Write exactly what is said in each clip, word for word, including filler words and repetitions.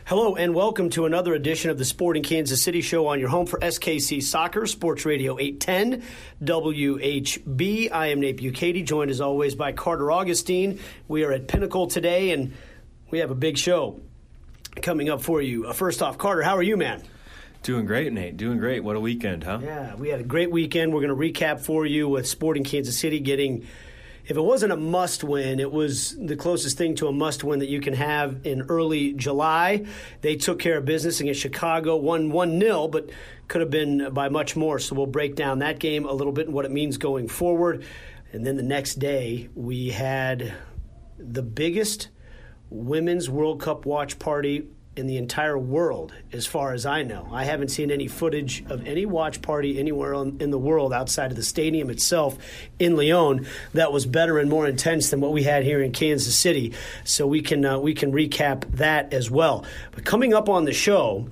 Hello and welcome to another edition of the Sporting Kansas City Show on your home for S K C Soccer, Sports Radio eight ten, W H B. I am Nate Bukaty, joined as always by Carter Augustine. We are at Pinnacle today, and we have a big show coming up for you. Uh, first off, Carter, how are you, man? Doing great, Nate. Doing great. What a weekend, huh? Yeah, we had a great weekend. We're going to recap for you with Sporting Kansas City getting, if it wasn't a must-win, it was the closest thing to a must-win that you can have in early July. They took care of business against Chicago, won one nil, but could have been by much more. So we'll break down that game a little bit and what it means going forward. And then the next day, we had the biggest Women's World Cup watch party in the entire world, as far as I know. I haven't seen any footage of any watch party anywhere in the world outside of the stadium itself in Lyon that was better and more intense than what we had here in Kansas City. So we can uh, we can recap that as well. But coming up on the show,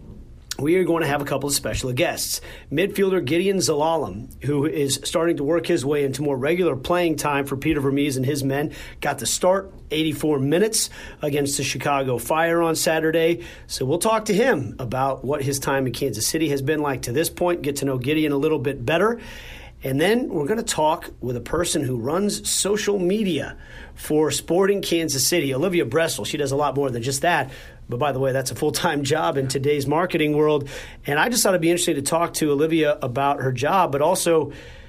we are going to have a couple of special guests. Midfielder Gideon Zelalem, who is starting to work his way into more regular playing time for Peter Vermes and his men, got to start eighty-four minutes against the Chicago Fire on Saturday. So we'll talk to him about what his time in Kansas City has been like to this point, get to know Gideon a little bit better. And then we're going to talk with a person who runs social media for Sporting Kansas City, Olivia Bressel. She does a lot more than just that. But by the way, that's a full-time job in today's marketing world. And I just thought it'd be interesting to talk to Olivia about her job, but also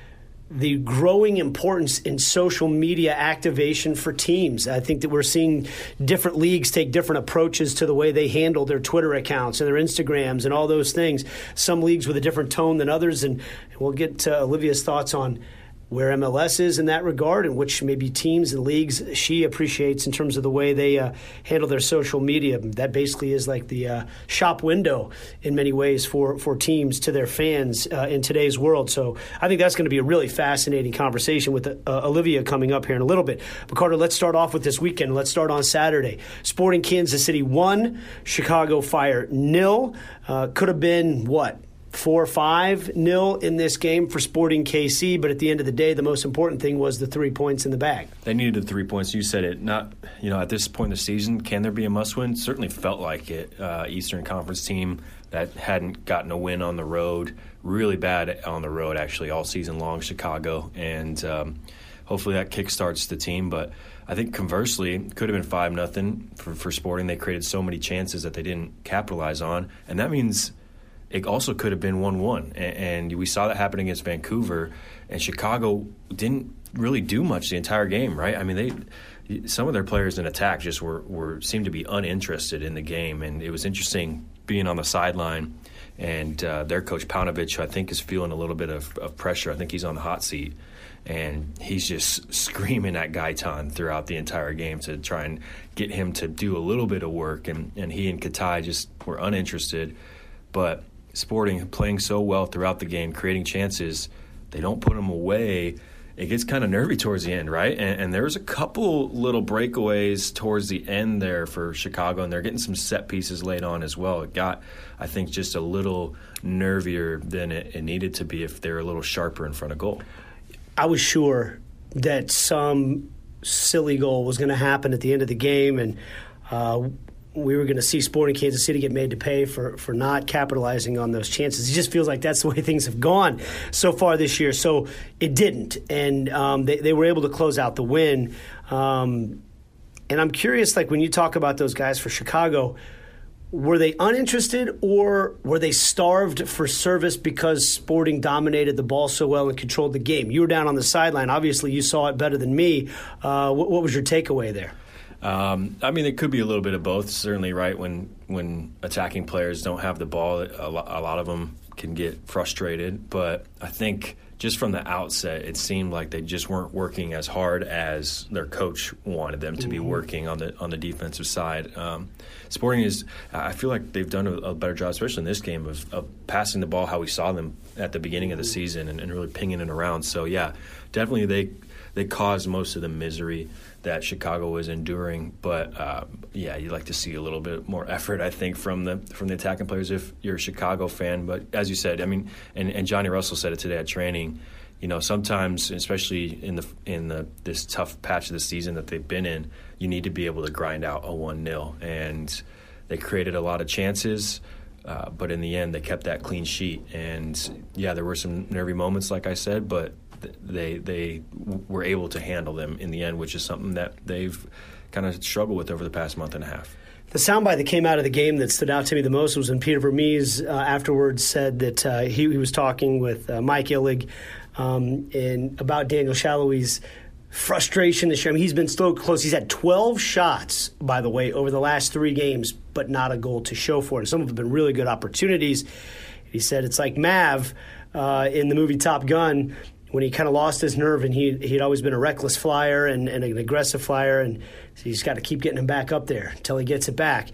the growing importance in social media activation for teams. I think that we're seeing different leagues take different approaches to the way they handle their Twitter accounts and their Instagrams and all those things. Some leagues with a different tone than others, and we'll get to Olivia's thoughts on where M L S is in that regard and which maybe teams and leagues she appreciates in terms of the way they uh, handle their social media. That basically is like the uh, shop window in many ways for, for teams to their fans uh, in today's world. So I think that's going to be a really fascinating conversation with uh, Olivia coming up here in a little bit. But Carter, let's start off with this weekend. Let's start on Saturday. Sporting Kansas City one, Chicago Fire nil. Uh, could have been, what? four five nil in this game for Sporting K C, but at the end of the day, the most important thing was the three points in the bag. They needed the three points. You said it. Not, you know, at this point in the season, can there be a must-win? Certainly felt like it. Uh, Eastern Conference team that hadn't gotten a win on the road, really bad on the road actually all season long, Chicago, and um, hopefully that kickstarts the team. But I think conversely, it could have been five nothing for, for Sporting. They created so many chances that they didn't capitalize on, and that means it also could have been one one, and we saw that happen against Vancouver, and Chicago didn't really do much the entire game, right? I mean, they some of their players in attack just were, were seemed to be uninterested in the game, and it was interesting being on the sideline, and uh, their coach, Paunovic, I think is feeling a little bit of, of pressure. I think he's on the hot seat, and he's just screaming at Gaetan throughout the entire game to try and get him to do a little bit of work, and, and he and Katai just were uninterested, but Sporting playing so well throughout the game, creating chances, they don't put them away. It gets kind of nervy towards the end, right? And, and there was a couple little breakaways towards the end there for Chicago, and they're getting some set pieces late on as well. It got, I think, just a little nervier than it, it needed to be if they're a little sharper in front of goal. I was sure that some silly goal was going to happen at the end of the game, and uh, we were going to see Sporting Kansas City get made to pay for, for not capitalizing on those chances. It just feels like that's the way things have gone so far this year. So it didn't, and um, they, they were able to close out the win. Um, and I'm curious, like when you talk about those guys for Chicago, were they uninterested or were they starved for service because Sporting dominated the ball so well and controlled the game? You were down on the sideline. Obviously, you saw it better than me. Uh, what, what was your takeaway there? Um, I mean, it could be a little bit of both, certainly, right? When when attacking players don't have the ball, a lot, a lot of them can get frustrated. But I think just from the outset, it seemed like they just weren't working as hard as their coach wanted them to mm-hmm. be working on the on the defensive side. Um, Sporting is, I feel like they've done a, a better job, especially in this game, of, of passing the ball how we saw them at the beginning of the season and, and really pinging it around. So, yeah, definitely they they caused most of the misery that Chicago was enduring, but uh, yeah, you'd like to see a little bit more effort, I think, from the from the attacking players if you're a Chicago fan. But as you said, I mean, and, and Johnny Russell said it today at training. You know, sometimes, especially in the in the this tough patch of the season that they've been in, you need to be able to grind out a one nil, and they created a lot of chances. Uh, but in the end, they kept that clean sheet. And, yeah, there were some nervy moments, like I said, but th- they they w- were able to handle them in the end, which is something that they've kind of struggled with over the past month and a half. The soundbite that came out of the game that stood out to me the most was when Peter Vermees uh, afterwards said that uh, he, he was talking with uh, Mike Illig um, and about Daniel Shalhoub's frustration this year. I mean, he's been so close. He's had twelve shots, by the way, over the last three games, but not a goal to show for it. Some of them have been really good opportunities. He said it's like Mav uh, in the movie Top Gun when he kind of lost his nerve, and he, he'd always been a reckless flyer and, and an aggressive flyer, and so he's got to keep getting him back up there until he gets it back.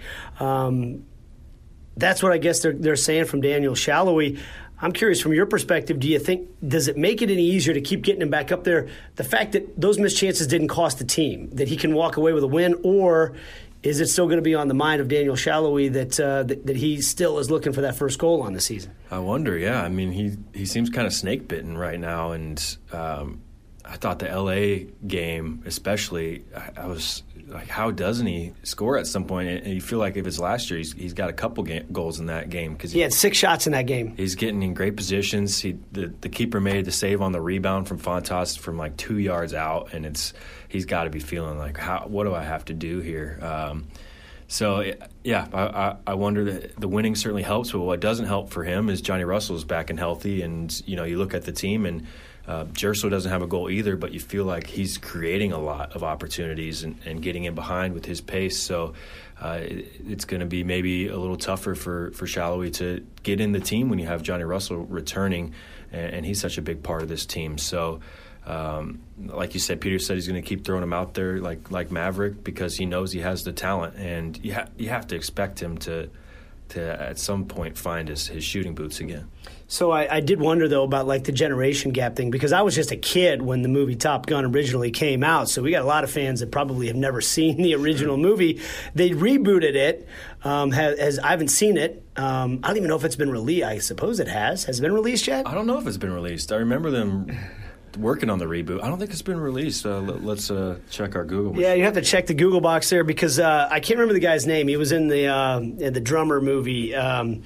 Um, that's what I guess they're, they're saying from Daniel Salloi. I'm curious, from your perspective, do you think, does it make it any easier to keep getting him back up there? The fact that those missed chances didn't cost the team, that he can walk away with a win, or is it still going to be on the mind of Daniel Salloi that, uh, that that he still is looking for that first goal on the season? I wonder, yeah. I mean, he, he seems kind of snake-bitten right now, and um, I thought the L A game especially, I, I was like, how doesn't he score at some point? And you feel like if it's last year, he's, he's got a couple game, goals in that game. Cause he, he had six shots in that game. He's getting in great positions. He the, the keeper made the save on the rebound from Fontas from like two yards out, and it's he's got to be feeling like, how what do I have to do here? Um, so, yeah, I, I, I wonder that the winning certainly helps, but what doesn't help for him is Johnny Russell's back and healthy, and, you know, you look at the team and Uh, Gerso doesn't have a goal either, but you feel like he's creating a lot of opportunities and, and getting in behind with his pace. So uh, it, it's going to be maybe a little tougher for, for Salloi to get in the team when you have Johnny Russell returning, and, and he's such a big part of this team. So um, like you said, Peter said he's going to keep throwing him out there like like Maverick because he knows he has the talent, and you, ha- you have to expect him to to at some point find his, his shooting boots again. So I, I did wonder, though, about like the generation gap thing, because I was just a kid when the movie Top Gun originally came out. So we got a lot of fans that probably have never seen the original movie. They rebooted it. Um, has, has I haven't seen it. Um, I don't even know if it's been released. I suppose it has. Has it been released yet? I don't know if it's been released. I remember them working on the reboot. I don't think it's been released. Uh, let, let's uh, check our Google. Yeah, you have to check the Google box there, because uh, I can't remember the guy's name. He was in the uh, in the Drummer movie. Um,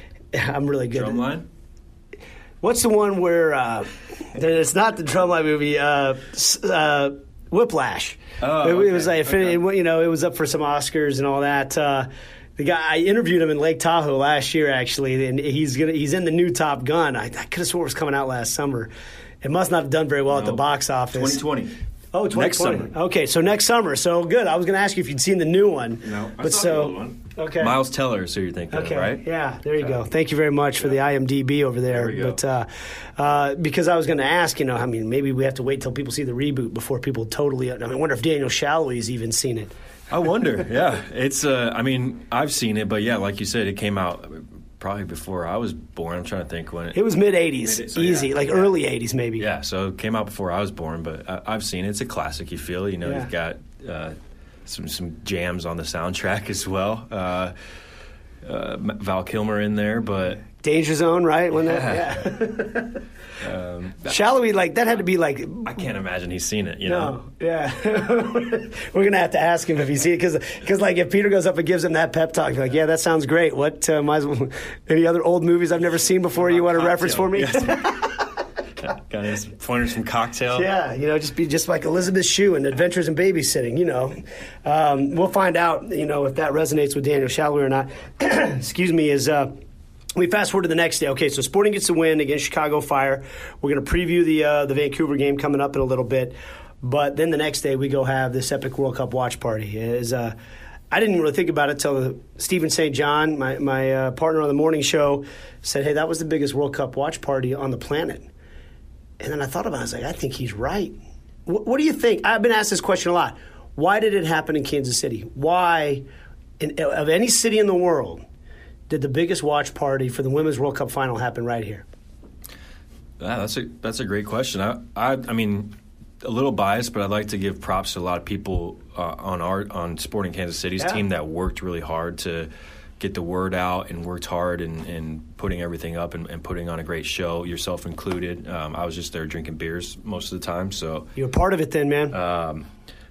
I'm really good. Drumline? What's the one where uh, it's not the Drumline movie? Uh, uh, Whiplash. Oh, it, okay. it was like okay. it, you know, it was up for some Oscars and all that. Uh, the guy I interviewed him in Lake Tahoe last year, actually, and he's gonna he's in the new Top Gun. I, I could have swore it was coming out last summer. It must not have done very well no. at the box office. twenty twenty. Oh, twenty twenty. Next summer. Okay, so next summer. So good. I was going to ask you if you'd seen the new one. No, I but saw so, the old one. Okay. Miles Teller is who you're thinking okay. of, right? Yeah, there you okay. go. Thank you very much for yeah. the IMDb over there. there we go. But uh, uh, because I was going to ask, you know, I mean, maybe we have to wait till people see the reboot before people totally. I, mean, I wonder if Daniel Shalhoub's even seen it. I wonder. Yeah, it's. Uh, I mean, I've seen it, but yeah, like you said, it came out probably before I was born. I'm trying to think when it, it was mid eighties, so easy, yeah, like yeah. early eighties maybe. Yeah, so it came out before I was born, but I, I've seen it. It's a classic. You feel, you know, yeah. you've got uh, some some jams on the soundtrack as well. Uh, uh, Val Kilmer in there, but Danger Zone, right? When yeah. that, yeah. um, Shalhoub, like that had to be like. I can't imagine he's seen it. You no, know, yeah. We're gonna have to ask him if he's seen it, because because like if Peter goes up and gives him that pep talk, like, yeah, that sounds great. What uh, might as well, any other old movies I've never seen before you want to reference for me? Yes. Got any pointers from Cocktail? Yeah, you know, just be just like Elizabeth Shue in Adventures in Babysitting. You know, um, we'll find out. You know, if that resonates with Daniel Salloi or not. Excuse me. Is uh, we fast forward to the next day. Okay, so Sporting gets the win against Chicago Fire. We're going to preview the uh, the Vancouver game coming up in a little bit, but then the next day we go have this epic World Cup watch party. Is uh, I didn't really think about it till Stephen Saint John, my my uh, partner on the morning show, said, "Hey, that was the biggest World Cup watch party on the planet." And then I thought about it. I was like, I think he's right. What, what do you think? I've been asked this question a lot. Why did it happen in Kansas City? Why, in, of any city in the world, did the biggest watch party for the Women's World Cup final happen right here? Yeah, that's a that's a great question. I, I I mean, a little biased, but I'd like to give props to a lot of people uh, on our on Sporting Kansas City's yeah. team that worked really hard to get the word out and worked hard and, and putting everything up and, and putting on a great show, yourself included. Um, I was just there drinking beers most of the time. So you were part of it then, man. Um,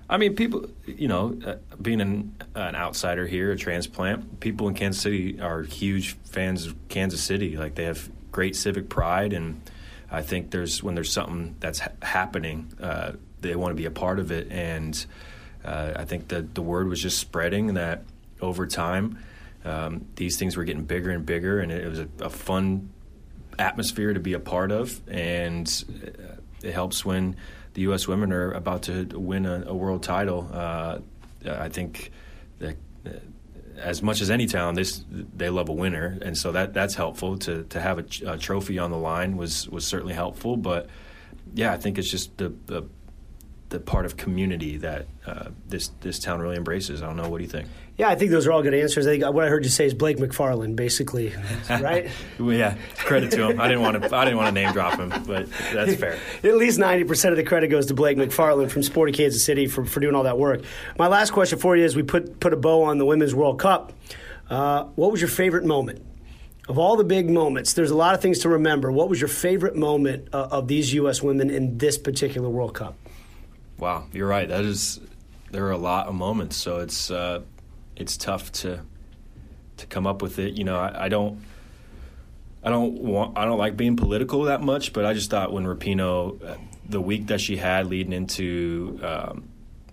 I mean, people, you know, uh, being an, an outsider here, a transplant, people in Kansas City are huge fans of Kansas City. Like, they have great civic pride, and I think there's when there's something that's ha- happening, uh, they want to be a part of it. And uh, I think that the word was just spreading that over time, um, these things were getting bigger and bigger, and it was a, a fun atmosphere to be a part of, and it helps when the U S women are about to win a, a world title. Uh, I think that uh, as much as any town, this they love a winner, and so that that's helpful. To to have a, a trophy on the line was was certainly helpful. But yeah, I think it's just the the, the part of community that uh, this this town really embraces. I don't know. What do you think? Yeah, I think those are all good answers. I think what I heard you say is Blake McFarland, basically, right? Well, yeah, credit to him. I didn't want to. I didn't want to name drop him, but that's fair. At least ninety percent of the credit goes to Blake McFarland from Sporting Kansas City for, for doing all that work. My last question for you is: we put put a bow on the Women's World Cup. Uh, what was your favorite moment of all the big moments? There's a lot of things to remember. What was your favorite moment uh, of these U S women in this particular World Cup? Wow, you're right. That is, there are a lot of moments. So it's. Uh, It's tough to to come up with it. You know, I, I don't I don't want I don't like being political that much, but I just thought when Rapinoe, uh, the week that she had leading into, um,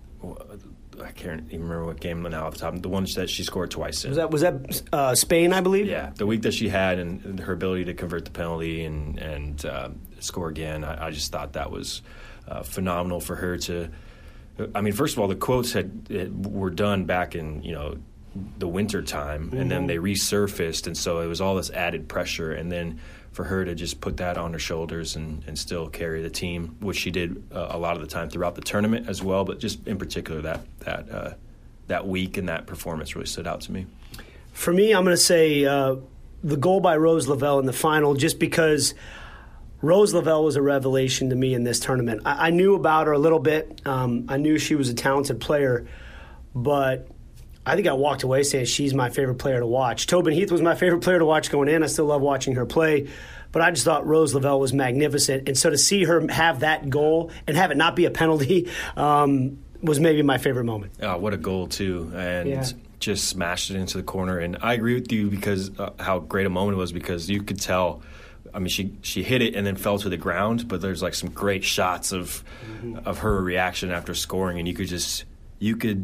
I can't even remember what game now off the top, the one that she scored twice in. Was that was that uh, Spain, I believe? Yeah, the week that she had and, and her ability to convert the penalty and and uh, score again, I, I just thought that was uh, phenomenal for her to. I mean, first of all, the quotes had it, were done back in, you know, the winter time, mm-hmm. and then they resurfaced, and so it was all this added pressure. And then for her to just put that on her shoulders and, and still carry the team, which she did uh, a lot of the time throughout the tournament as well, but just in particular that that uh, that week and that performance really stood out to me. For me, I'm going to say uh, the goal by Rose Lavelle in the final, just because Rose Lavelle was a revelation to me in this tournament. I, I knew about her a little bit. Um, I knew she was a talented player, but I think I walked away saying she's my favorite player to watch. Tobin Heath was my favorite player to watch going in. I still love watching her play, but I just thought Rose Lavelle was magnificent. And so to see her have that goal and have it not be a penalty um, was maybe my favorite moment. Oh, what a goal, too. And yeah. Just smashed it into the corner. And I agree with you because uh, how great a moment it was, because you could tell – I mean, she she hit it and then fell to the ground, but there's like some great shots of mm-hmm. of her reaction after scoring, and you could just you could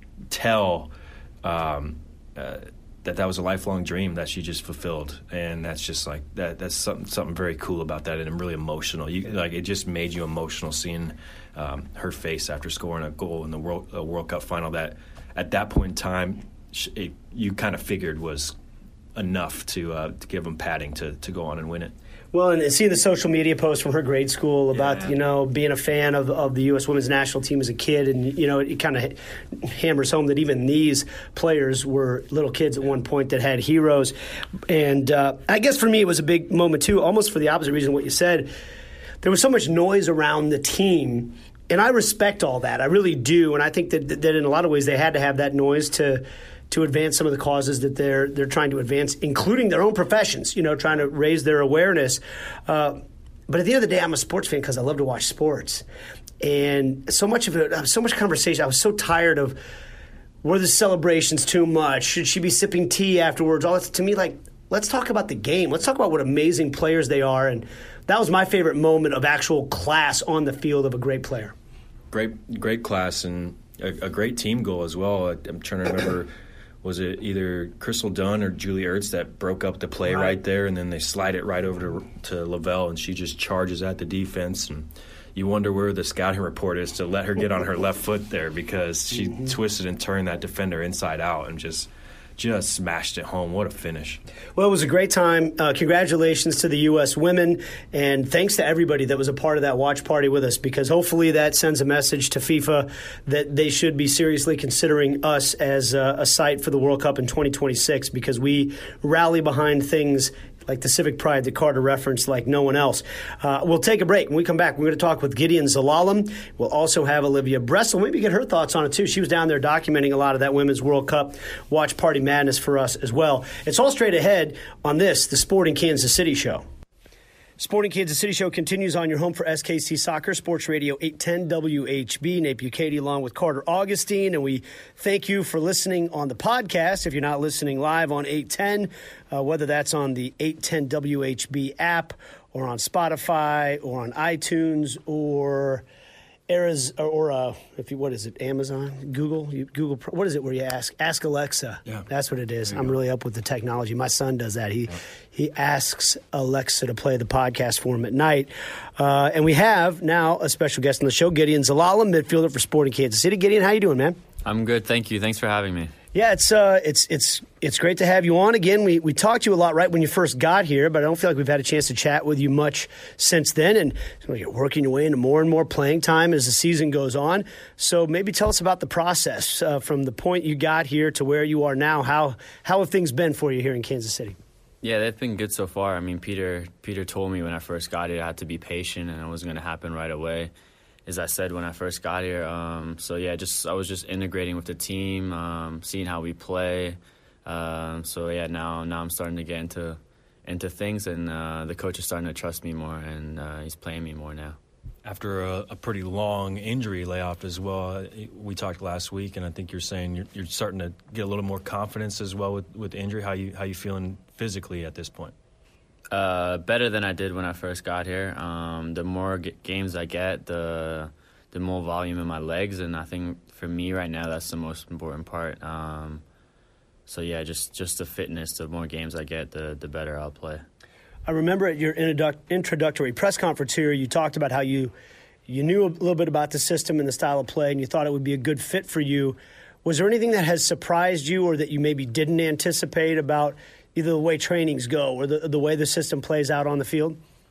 tell um, uh, that that was a lifelong dream that she just fulfilled, and that's just like that. That's something something very cool about that, and really emotional. You like it just made you emotional seeing um, her face after scoring a goal in the World uh, World Cup final. That at that point in time, it, you kind of figured was enough to uh, to give them padding to, to go on and win it. Well, and seeing the social media posts from her grade school about, yeah. you know, being a fan of, of the U S women's national team as a kid, and, you know, it, it kind of hammers home that even these players were little kids at one point that had heroes. And uh, I guess for me it was a big moment, too, almost for the opposite reason of what you said. There was so much noise around the team, and I respect all that. I really do, and I think that, that in a lot of ways they had to have that noise to – to advance some of the causes that they're they're trying to advance, including their own professions, you know, trying to raise their awareness. Uh, but at the end of the day, I'm a sports fan because I love to watch sports. And so much of it, so much conversation, I was so tired of, were the celebrations too much? Should she be sipping tea afterwards? All that, to me, like, let's talk about the game. Let's talk about what amazing players they are. And that was my favorite moment of actual class on the field of a great player. Great, great class and a, a great team goal as well. I'm trying to remember... Was it either Crystal Dunn or Julie Ertz that broke up the play right, right there, and then they slide it right over to, to Lavelle, and she just charges at the defense. And you wonder where the scouting report is to let her get on her left foot there, because she mm-hmm. twisted and turned that defender inside out and just just smashed it home. What a finish. Well, it was a great time. Uh, congratulations to the U S women, and thanks to everybody that was a part of that watch party with us, because hopefully that sends a message to FIFA that they should be seriously considering us as a, a site for the World Cup in twenty twenty-six, because we rally behind things like the civic pride that Carter referenced like no one else. Uh, we'll take a break. When we come back, we're going to talk with Gideon Zelalem. We'll also have Olivia Bressel. Maybe get her thoughts on it, too. She was down there documenting a lot of that Women's World Cup watch party madness for us as well. It's all straight ahead on this, the Sporting Kansas City show. Sporting Kansas City show continues on your home for S K C Soccer, Sports Radio eight ten W H B. Nate Bukaty along with Carter Augustine, and we thank you for listening on the podcast. If you're not listening live on eight ten, uh, whether that's on the eight ten W H B app or on Spotify or on iTunes or Eras, or, or uh, if you, what is it, Amazon, Google, you, Google, what is it where you ask? Ask Alexa. Yeah. That's what it is. I'm go. really up with the technology. My son does that. He yeah. he asks Alexa to play the podcast for him at night. Uh, and we have now a special guest on the show, Gideon Zalala, midfielder for Sporting Kansas City. Gideon, how you doing, man? I'm good, thank you. Thanks for having me. Yeah, it's uh, it's it's it's great to have you on again. We we talked to you a lot right when you first got here, but I don't feel like we've had a chance to chat with you much since then. And you know, you're working your way into more and more playing time as the season goes on. So maybe tell us about the process uh, from the point you got here to where you are now. How how have things been for you here in Kansas City? Yeah, they've been good so far. I mean, Peter Peter told me when I first got here I had to be patient and it wasn't going to happen right away, as I said when I first got here. Um, so yeah, just I was just integrating with the team, um, seeing how we play. Um, so yeah, now now I'm starting to get into into things, and uh, the coach is starting to trust me more, and uh, he's playing me more now. After a, a pretty long injury layoff as well, we talked last week, and I think you're saying you're, you're starting to get a little more confidence as well with, with the injury. How you how you feeling physically at this point? Uh, better than I did when I first got here. Um, the more g- games I get, the the more volume in my legs, and I think for me right now that's the most important part. Um, so yeah, just, just the fitness. The more games I get, the the better I'll play. I remember at your introduc- introductory press conference here, you talked about how you you knew a little bit about the system and the style of play, and you thought it would be a good fit for you. Was there anything that has surprised you, or that you maybe didn't anticipate about either the way trainings go or the the way the system plays out on the field?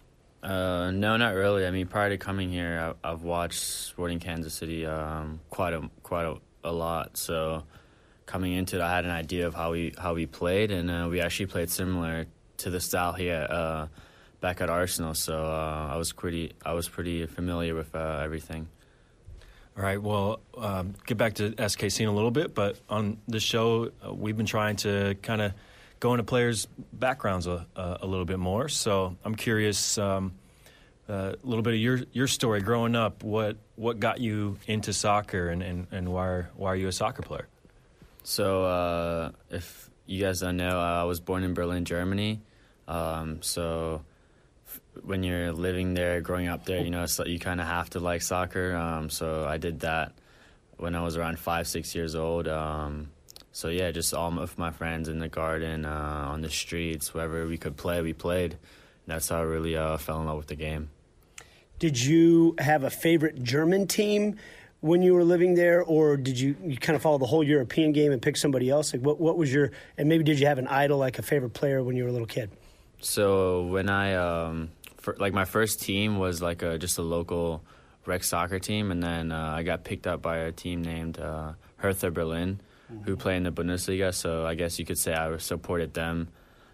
Uh, no, not really. I mean, prior to coming here, I, I've watched Sporting Kansas City um, quite a quite a, a lot. So coming into it, I had an idea of how we how we played, and uh, we actually played similar to the style here uh, back at Arsenal. So uh, I was pretty I was pretty familiar with uh, everything. All right, well, um, get back to S K C in a little bit, but on the show, uh, we've been trying to kind of go into players' backgrounds a, a, a little bit more. So I'm curious, um, uh, a little bit of your your story growing up. What what got you into soccer, and, and, and why are, why are you a soccer player? So uh, if you guys don't know, I was born in Berlin, Germany. Um, so f- when you're living there, growing up there, you know, it's like you kind of have to like soccer. Um, so I did that when I was around five, six years old. Um, so yeah, just all of my friends in the garden, uh, on the streets, wherever we could play, we played. And that's how I really uh, fell in love with the game. Did you have a favorite German team when you were living there, or did you, you kind of follow the whole European game and pick somebody else? Like what, what was your, and maybe did you have an idol, like a favorite player when you were a little kid? So when I, um, for, like my first team was like a, just a local rec soccer team, and then uh, I got picked up by a team named uh, Hertha Berlin, mm-hmm. who play in the Bundesliga. So I guess you could say I supported them.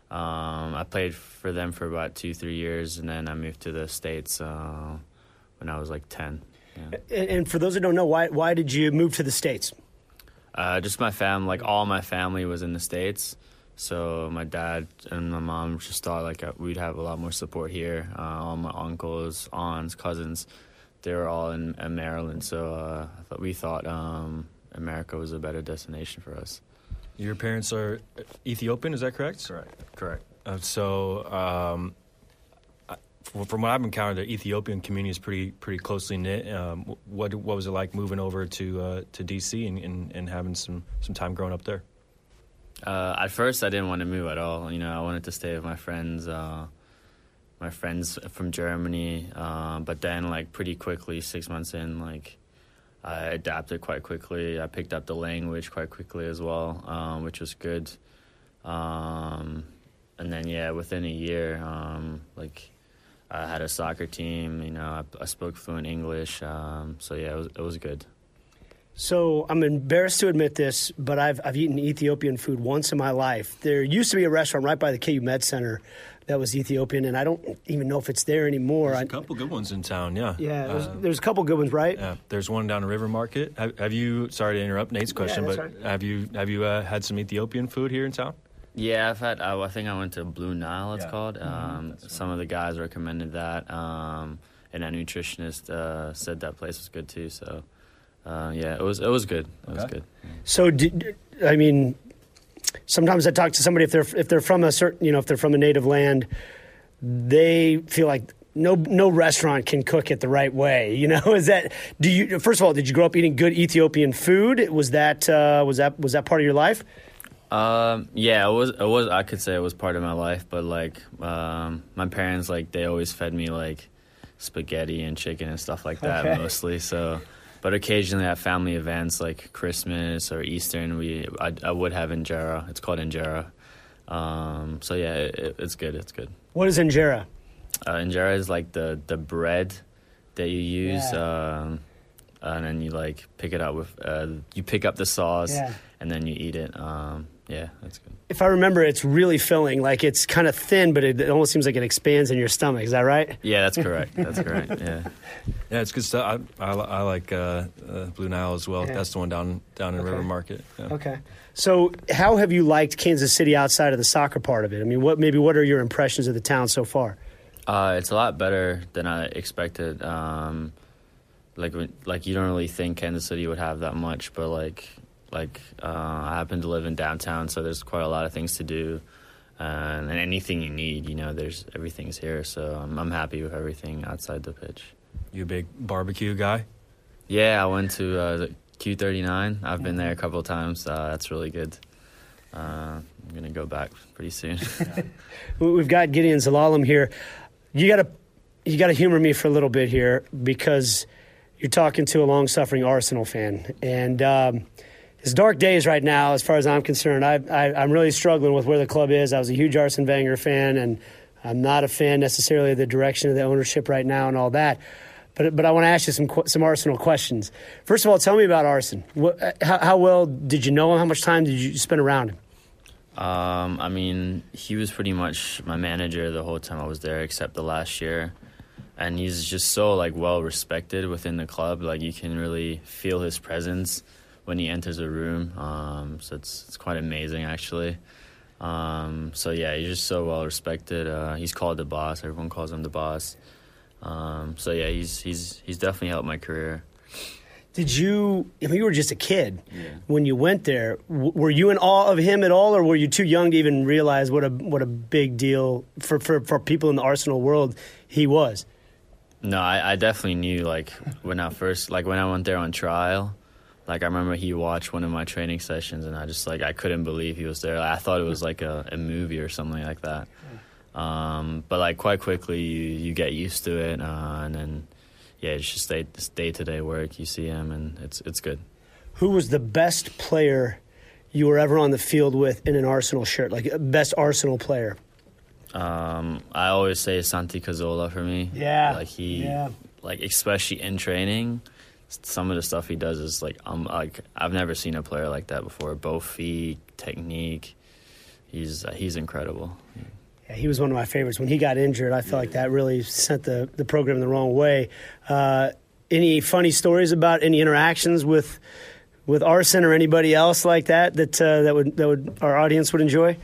Um, I played for them for about two, three years, and then I moved to the States uh, when I was like ten. Yeah. And, and for those who don't know, why why did you move to the States? Uh, just my family, like all my family was in the States. So my dad and my mom just thought like we'd have a lot more support here. Uh, all my uncles, aunts, cousins, they were all in, in Maryland. So uh, I thought, we thought um, America was a better destination for us. Your parents are Ethiopian, is that correct? Correct. Correct. Uh, so um, I, from what I've encountered, the Ethiopian community is pretty pretty closely knit. Um, what what was it like moving over to uh, to D C and, and, and having some, some time growing up there? Uh, at first, I didn't want to move at all. You know, I wanted to stay with my friends, uh, my friends from Germany. Uh, but then, like, pretty quickly, six months in, like, I adapted quite quickly. I picked up the language quite quickly as well, um, which was good. Um, and then, yeah, within a year, um, like, I had a soccer team. You know, I, I spoke fluent English. Um, so, yeah, it was, it was good. So I'm embarrassed to admit this, but I've I've eaten Ethiopian food once in my life. There used to be a restaurant right by the K U Med Center that was Ethiopian, and I don't even know if it's there anymore. There's a couple good ones in town, yeah. Yeah, there's, uh, there's a couple good ones, right? Yeah, there's one down the River Market. Have, have you? Sorry to interrupt Nate's question, yeah, but right. have you have you uh, had some Ethiopian food here in town? Yeah, I've had. I, I think I went to Blue Nile. It's Yeah. called. Um, Mm-hmm. That's some of the guys recommended that, um, and a nutritionist uh, said that place was good too. So, uh, yeah, it was. It was good. It was Okay. good. So, did, I mean, sometimes I talk to somebody if they're if they're from a certain, you know, if they're from a native land, they feel like no no restaurant can cook it the right way. You know, is that? Do you? First of all, did you grow up eating good Ethiopian food? Was that uh, was that was that part of your life? Um, yeah, it was. It was. I could say it was part of my life, but like, um, my parents, like, they always fed me like spaghetti and chicken and stuff like that, Okay. mostly. So, but occasionally at family events like Christmas or Easter, and we, I, I would have injera. It's called injera. Um, so yeah, it, it, it's good. It's good. What is injera? Uh, injera is like the the bread that you use. Yeah. Um, and then you like pick it up with. Uh, you pick up the sauce, Yeah. and then you eat it. Um, yeah, that's good. If I remember, it's really filling. Like it's kind of thin, but it, it almost seems like it expands in your stomach. Is that right? Yeah, that's correct. That's correct. Yeah. Yeah, it's good stuff. I I, I like uh, uh, Blue Nile as well. Yeah. That's the one down down in Okay. River Market. Yeah. Okay. So, how have you liked Kansas City outside of the soccer part of it? I mean, what maybe what are your impressions of the town so far? Uh, it's a lot better than I expected. Um, like when, like you don't really think Kansas City would have that much, but like like uh, I happen to live in downtown, so there's quite a lot of things to do, and, and anything you need, you know, there's everything's here. So I'm, I'm happy with everything outside the pitch. You a big barbecue guy? Yeah, I went to uh, Q thirty-nine. I've been there a couple of times. Uh, that's really good. Uh, I'm gonna go back pretty soon. We've got Gideon Zelalem here. You gotta you gotta humor me for a little bit here because you're talking to a long-suffering Arsenal fan, and um, it's dark days right now as far as I'm concerned. I, I, I'm really struggling with where the club is. I was a huge Arsene Wenger fan, and I'm not a fan necessarily of the direction of the ownership right now and all that. But but I want to ask you some qu- some Arsenal questions. First of all, tell me about Arsene. What, how, how well did you know him? How much time did you spend around him? Um, I mean, he was pretty much my manager the whole time I was there, except the last year. And he's just so, like, well-respected within the club. Like, you can really feel his presence when he enters a room. Um, so it's it's quite amazing, actually. Um, so, yeah, he's just so well-respected. Uh, he's called the boss. Everyone calls him the boss. Um, so, yeah, he's he's he's definitely helped my career. Did you, I mean, you were just a kid Yeah. when you went there. W- were you in awe of him at all, or were you too young to even realize what a what a big deal for, for, for people in the Arsenal world he was? No, I, I definitely knew, like, when I first, like, when I went there on trial, like, I remember he watched one of my training sessions, and I just, like, I couldn't believe he was there. I thought it was, like, a, a movie or something like that. Um, but, like, quite quickly, you, you get used to it, uh, and then, yeah, it's just day, it's day-to-day work. You see him, and it's it's good. Who was the best player you were ever on the field with in an Arsenal shirt, like uh, best Arsenal player? Um, I always say Santi Cazorla for me. Yeah, Like, he, yeah. like, especially in training, some of the stuff he does is, like, um, like I've never seen a player like that before. Both feet, technique. He's uh, he's incredible. Yeah, he was one of my favorites. When he got injured, I felt like that really sent the, the program the wrong way. Uh, any funny stories about any interactions with with Arsene or anybody else like that that uh, that would that would our audience would enjoy?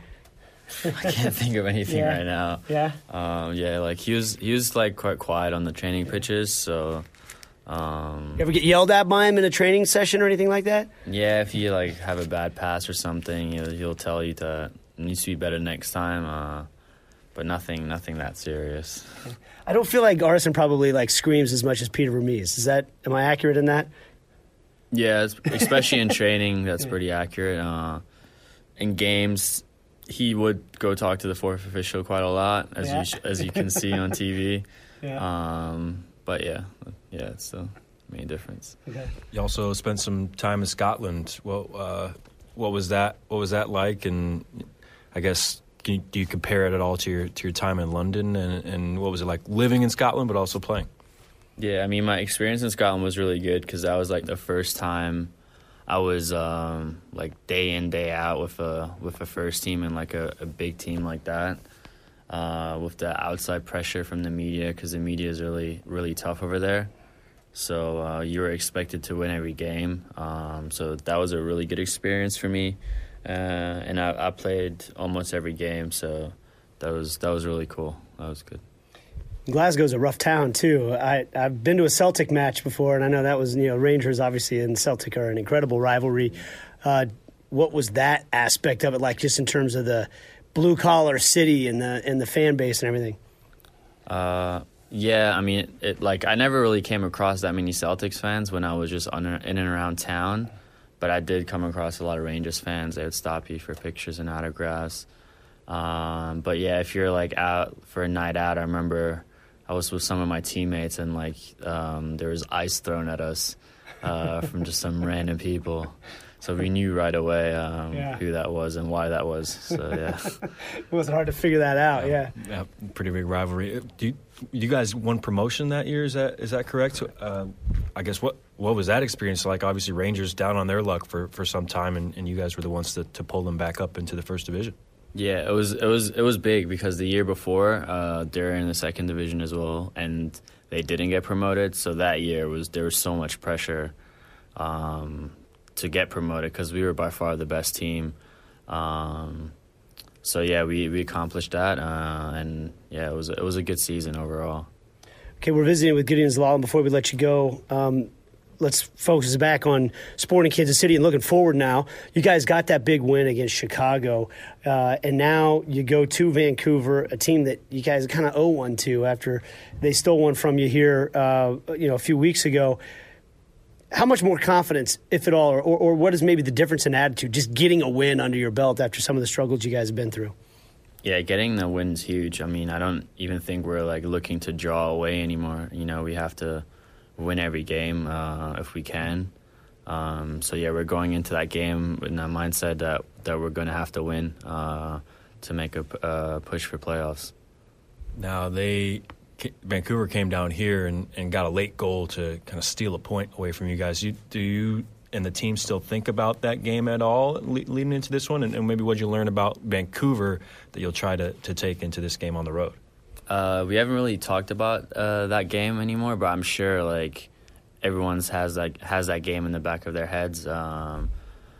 I can't think of anything Yeah. right now. Yeah. Um, yeah, like he was he was like quite quiet on the training pitches, so um, You ever get yelled at by him in a training session or anything like that? yeah, if you like have a bad pass or something, he'll, he'll tell you to it needs to be better next time. Uh, but nothing nothing that serious. I don't feel like Arsene probably like screams as much as Peter Vermees. Is that am I accurate in that? Yeah, it's, especially in training, that's pretty accurate. Uh, in games, he would go talk to the fourth official quite a lot, as Yeah. you sh- as you can see on T V. Yeah. Um, but yeah, yeah, it's the main difference. Okay. You also spent some time in Scotland. Well, uh, what was that? What was that like? And I guess can you, do you compare it at all to your to your time in London? And, and what was it like living in Scotland, but also playing? Yeah, I mean, my experience in Scotland was really good because that was like the first time I was um, like day in day out with a with a first team and like a, a big team like that. Uh, with the outside pressure from the media, because the media is really really tough over there. So uh, you were expected to win every game. Um, so that was a really good experience for me. uh, and I, I played almost every game, so that was that was really cool. That was good. Glasgow's a rough town too. I, I've been to a Celtic match before, and I know that was, you know, Rangers obviously and Celtic are an incredible rivalry. Uh, what was that aspect of it like, just in terms of the blue collar city and the and the fan base and everything? Uh, yeah, I mean, it, like I never really came across that many Celtics fans when I was just on, in and around town, but I did come across a lot of Rangers fans. They would stop you for pictures and autographs. Um, but yeah, if you're like out for a night out, I remember I was with some of my teammates, and like um, there was ice thrown at us uh, from just some random people. So we knew right away um, yeah. who that was and why that was. So yeah, it wasn't hard to figure that out. Yeah, yeah, pretty big rivalry. Do you, you guys won promotion that year? Is that is that correct? So, uh, I guess what what was that experience like? Obviously, Rangers down on their luck for, for some time, and, and you guys were the ones to, to pull them back up into the first division. Yeah, it was it was it was big because the year before uh, they're in the second division as well, and they didn't get promoted. So that year was there was so much pressure um, to get promoted because we were by far the best team. Um, so yeah, we, we accomplished that, uh, and yeah, it was it was a good season overall. Okay, we're visiting with Gideon Zelalem. Before we let you go, um, let's focus back on Sporting Kansas City and looking forward now. You guys got that big win against Chicago, uh, and now you go to Vancouver, a team that you guys kind of owe one to after they stole one from you here uh, you know, a few weeks ago. How much more confidence, if at all, or, or what is maybe the difference in attitude, just getting a win under your belt after some of the struggles you guys have been through? Yeah, getting the win's huge. I mean, I don't even think we're like looking to draw away anymore. You know, we have to win every game uh, if we can. Um, so yeah, we're going into that game with that mindset that that we're going to have to win uh, to make a uh, push for playoffs. Now they Vancouver came down here and, and got a late goal to kind of steal a point away from you guys. You, do you and the team still think about that game at all le- leading into this one? And, and maybe what you learn about Vancouver that you'll try to, to take into this game on the road? Uh, we haven't really talked about uh, that game anymore, but I'm sure like everyone's has like has that game in the back of their heads. Um,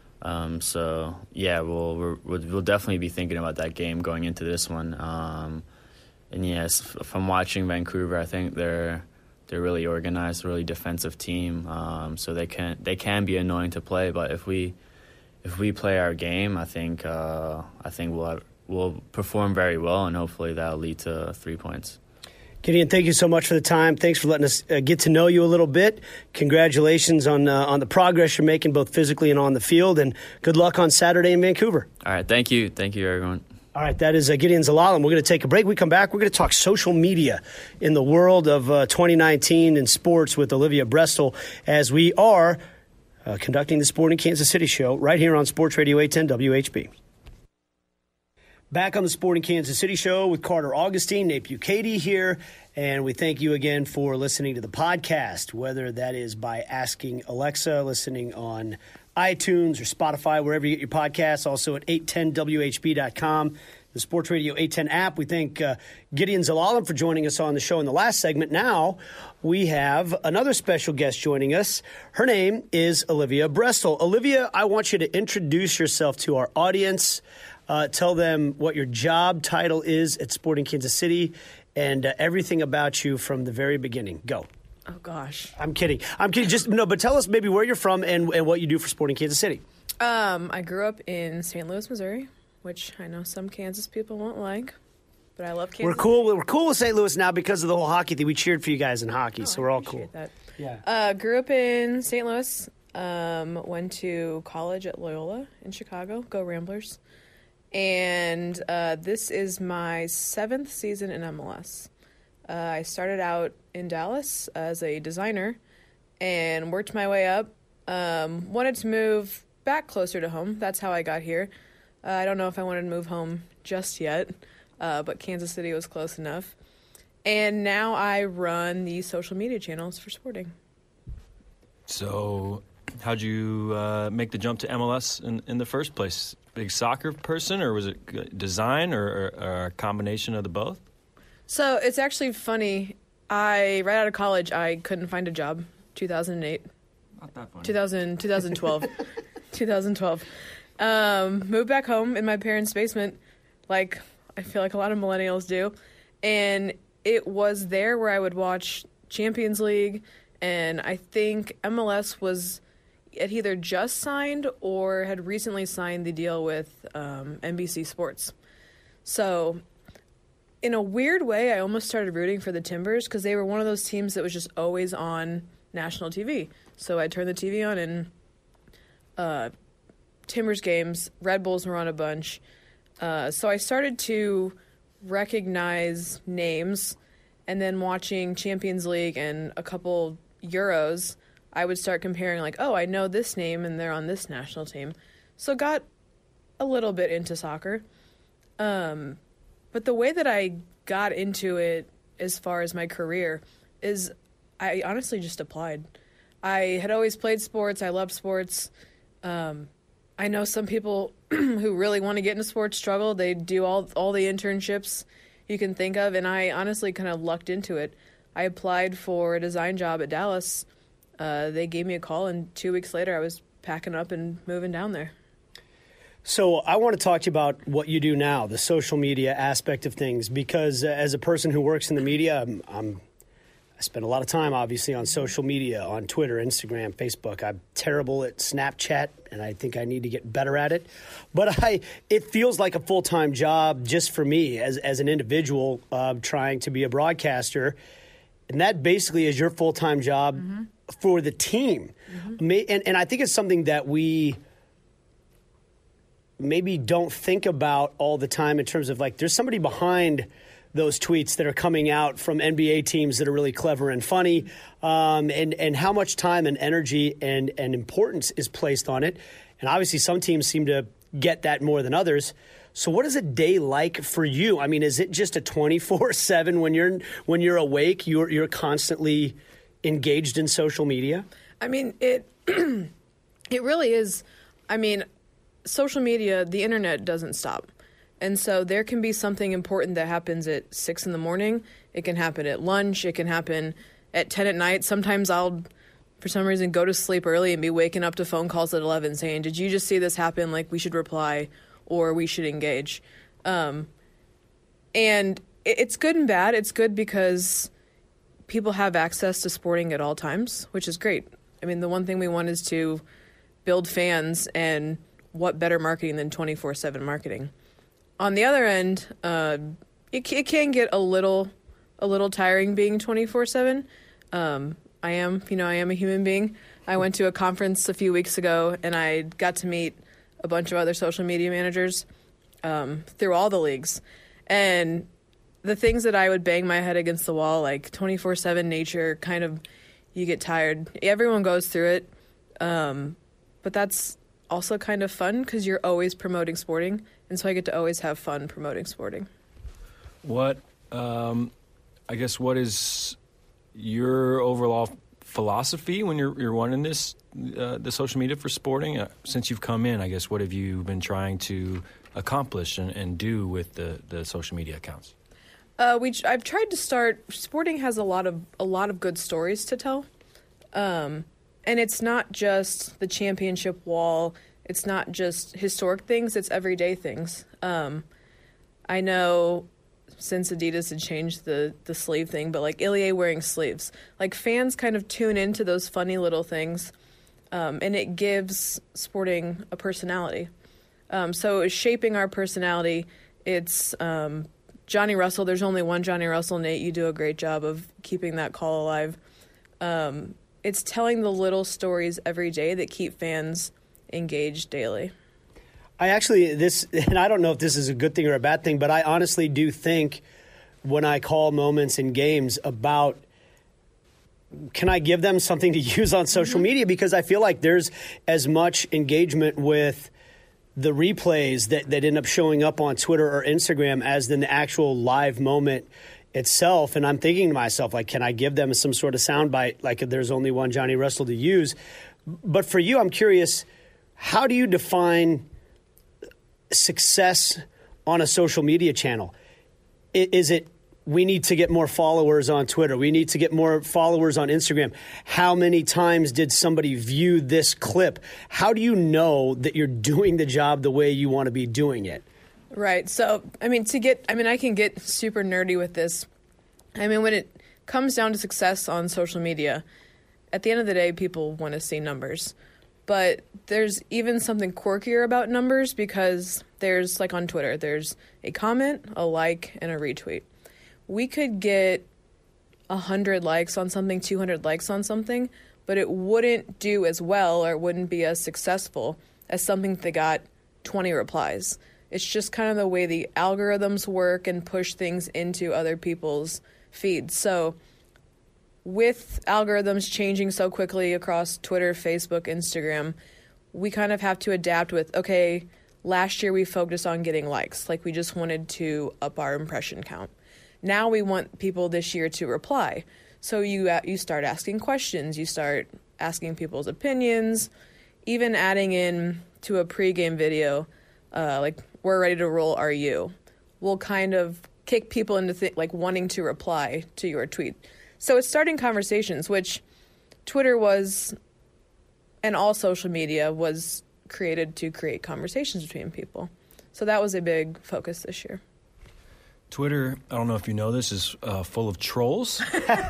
um, so yeah, we'll we're, we'll definitely be thinking about that game going into this one. Um, and yes, from watching Vancouver, I think they're they're really organized, really defensive team. Um, so they can they can be annoying to play, but if we if we play our game, I think uh, I think we'll have, we'll perform very well, and hopefully that'll lead to three points. Gideon, thank you so much for the time. Thanks for letting us uh, get to know you a little bit. Congratulations on uh, on the progress you're making, both physically and on the field, and good luck on Saturday in Vancouver. All right, thank you. Thank you, everyone. All right, that is uh, Gideon Zelalem. We're going to take a break. We come back, we're going to talk social media in the world of uh, twenty nineteen in sports with Olivia Brestel, as we are uh, conducting the Sporting Kansas City show right here on Sports Radio eight ten W H B. Back on the Sporting Kansas City show with Carter Augustine, Nate Bukaty here, and we thank you again for listening to the podcast, whether that is by asking Alexa, listening on iTunes or Spotify, wherever you get your podcasts, also at eight ten W H B dot com, the Sports Radio eight ten app. We thank uh, Gideon Zelalem for joining us on the show in the last segment. Now we have another special guest joining us. Her name is Olivia Brestel. Olivia, I want you to introduce yourself to our audience. Uh, tell them what your job title is at Sporting Kansas City and uh, everything about you from the very beginning. Go. Oh, gosh. I'm kidding. I'm kidding. Just no, but tell us maybe where you're from and, and what you do for Sporting Kansas City. Um, I grew up in Saint Louis, Missouri, which I know some Kansas people won't like, but I love Kansas. We're cool. We're cool with Saint Louis now because of the whole hockey thing. We cheered for you guys in hockey, oh, so I we're all cool. That. Yeah. Uh, grew up in Saint Louis. Um, went to college at Loyola in Chicago. Go Ramblers. And uh, this is my seventh season in M L S. Uh, I started out in Dallas as a designer and worked my way up. Um, wanted to move back closer to home. That's how I got here. Uh, I don't know if I wanted to move home just yet, uh, but Kansas City was close enough. And now I run the social media channels for Sporting. So how'd you uh, make the jump to M L S in, in the first place? Big soccer person, or was it design, or, or, or a combination of the both? So it's actually funny. I right out of college, I couldn't find a job. two thousand eight. Not that funny. two thousand, twenty twelve. twenty twelve. Um, moved back home in my parents' basement, like I feel like a lot of millennials do. And it was there where I would watch Champions League, and I think M L S was had either just signed or had recently signed the deal with um, N B C Sports. So in a weird way, I almost started rooting for the Timbers because they were one of those teams that was just always on national T V. So I turned the T V on, and uh, Timbers games, Red Bulls were on a bunch. Uh, so I started to recognize names, and then watching Champions League and a couple Euros, I would start comparing like, oh, I know this name and they're on this national team. So got a little bit into soccer. Um, but the way that I got into it as far as my career is I honestly just applied. I had always played sports. I loved sports. Um, I know some people who really want to get into sports struggle. They do all all the internships you can think of, and I honestly kind of lucked into it. I applied for a design job at Dallas. Uh, they gave me a call, and two weeks later I was packing up and moving down there. So I want to talk to you about what you do now, the social media aspect of things, because uh, as a person who works in the media, I'm, I'm I spend a lot of time, obviously, on social media, on Twitter, Instagram, Facebook. I'm terrible at Snapchat, and I think I need to get better at it. But I, it feels like a full-time job just for me as, as an individual uh, trying to be a broadcaster. And that basically is your full-time job mm-hmm. for the team. Mm-hmm. And, and I think it's something that we maybe don't think about all the time in terms of, like, there's somebody behind those tweets that are coming out from N B A teams that are really clever and funny, um, and, and how much time and energy and, and importance is placed on it. And obviously some teams seem to get that more than others. So what is a day like for you? I mean, is it just a twenty-four seven when you're when you're awake, you're you're constantly engaged in social media? I mean, it it really is. I mean, social media, the internet doesn't stop. And so there can be something important that happens at six in the morning. It can happen at lunch. It can happen at ten at night. Sometimes I'll, for some reason, go to sleep early and be waking up to phone calls at eleven saying, did you just see this happen? Like, we should reply or we should engage. Um, and it's good and bad. It's good because people have access to sporting at all times, which is great. I mean, the one thing we want is to build fans, and what better marketing than twenty-four seven marketing? On the other end, uh, it, it can get a little, a little tiring being twenty-four seven. Um, I am, you know, I am a human being. I went to a conference a few weeks ago, and I got to meet a bunch of other social media managers um, through all the leagues. And the things that I would bang my head against the wall, like twenty-four seven nature, kind of, you get tired. Everyone goes through it, um, but that's also kind of fun because you're always promoting sporting. And so I get to always have fun promoting sporting. What, um, I guess, what is your overall philosophy when you're you're running this, uh, the social media for sporting? Uh, since you've come in, I guess, what have you been trying to accomplish and, and do with the, the social media accounts? Uh, we I've tried to start. Sporting has a lot of a lot of good stories to tell, um, and it's not just the championship wall. It's not just historic things, it's everyday things. Um, I know since Adidas had changed the, the sleeve thing, but like Ilie wearing sleeves. Like fans kind of tune into those funny little things, um, and it gives sporting a personality. Um, so it's shaping our personality. It's um, Johnny Russell. There's only one Johnny Russell. Nate, you do a great job of keeping that call alive. Um, it's telling the little stories every day that keep fans engaged daily. I actually, this, and I don't know if this is a good thing or a bad thing, but I honestly do think when I call moments in games about, can I give them something to use on social mm-hmm. media? Because I feel like there's as much engagement with the replays that, that end up showing up on Twitter or Instagram as than the actual live moment itself. And I'm thinking to myself, like, can I give them some sort of soundbite, like if there's only one Johnny Russell to use? But for you, I'm curious, how do you define success on a social media channel? Is it we need to get more followers on Twitter. We need to get more followers on Instagram. How many times did somebody view this clip? How do you know that you're doing the job the way you want to be doing it? Right. So, I mean, to get, I mean, I can get super nerdy with this. I mean, when it comes down to success on social media, at the end of the day, people want to see numbers. But there's even something quirkier about numbers because there's, like on Twitter, there's a comment, a like, and a retweet. We could get one hundred likes on something, two hundred likes on something, but it wouldn't do as well or it wouldn't be as successful as something that got twenty replies. It's just kind of the way the algorithms work and push things into other people's feeds. So with algorithms changing so quickly across Twitter, Facebook, Instagram, we kind of have to adapt with, okay, last year we focused on getting likes. Like we just wanted to up our impression count. Now we want people this year to reply. So you uh, you start asking questions. You start asking people's opinions, even adding in to a pregame video, uh, like, we're ready to roll, are you? Will kind of kick people into th- like wanting to reply to your tweet. So it's starting conversations, which Twitter was, and all social media was created to create conversations between people. So that was a big focus this year. Twitter, I don't know if you know this, is uh, full of trolls.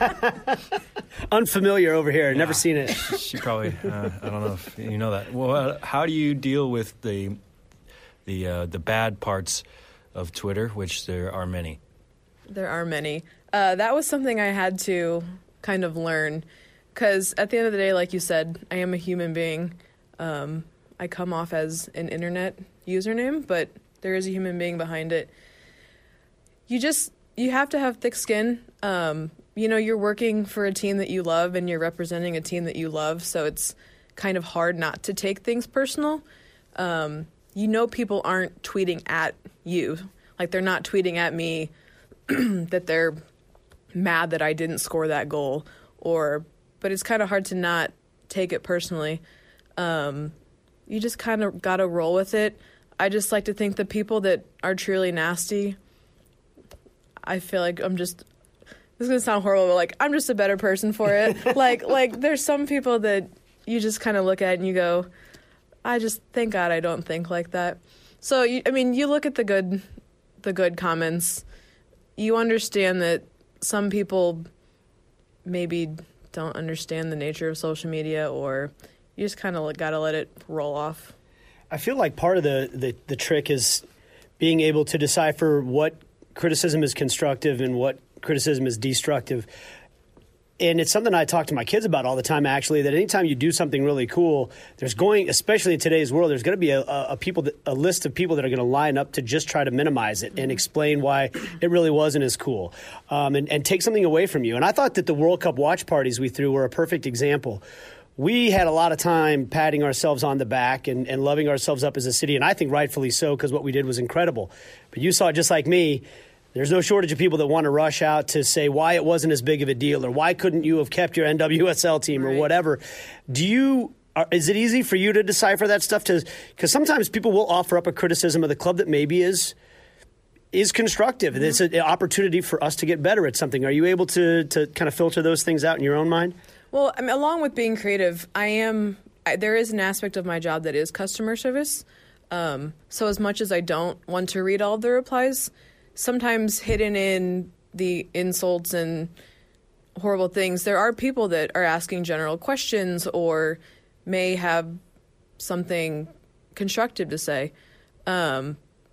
Unfamiliar over here. Yeah. Never seen it. She probably, uh, I don't know if you know that. Well, uh, how do you deal with the the uh, the bad parts of Twitter, which there are many? There are many. Uh, that was something I had to kind of learn because at the end of the day, like you said, I am a human being. Um, I come off as an internet username, but there is a human being behind it. You just, you have to have thick skin. Um, you know, you're working for a team that you love and you're representing a team that you love, so it's kind of hard not to take things personal. Um, you know people aren't tweeting at you. Like, they're not tweeting at me that they're mad that I didn't score that goal, or, but it's kind of hard to not take it personally. Um, you just kind of got to roll with it. I just like to think the people that are truly nasty, I feel like I'm just, this is going to sound horrible, but like, I'm just a better person for it. like, like there's some people that you just kind of look at and you go, I just, thank God I don't think like that. So, you, I mean, you look at the good, the good comments, you understand that some people maybe don't understand the nature of social media, or you just kind of got to let it roll off. I feel like part of the, the, the trick is being able to decipher what criticism is constructive and what criticism is destructive. And it's something I talk to my kids about all the time, actually, that anytime you do something really cool, there's going, especially in today's world, there's going to be a, a, people that, a list of people that are going to line up to just try to minimize it and explain why it really wasn't as cool, um, and, and take something away from you. And I thought that the World Cup watch parties we threw were a perfect example. We had a lot of time patting ourselves on the back and, and loving ourselves up as a city, and I think rightfully so, because what we did was incredible. But you saw, just like me, there's no shortage of people that want to rush out to say why it wasn't as big of a deal, or why couldn't you have kept your N W S L team, or right. whatever. Do you are, is it easy for you to decipher that stuff? To because sometimes people will offer up a criticism of the club that maybe is is constructive. Mm-hmm. It's an opportunity for us to get better at something. Are you able to to kind of filter those things out in your own mind? Well, I mean, along with being creative, I am. I, there is an aspect of my job that is customer service. Um, so as much as I don't want to read all of the replies, sometimes hidden in the insults and horrible things, there are people that are asking general questions or may have something constructive to say. Um,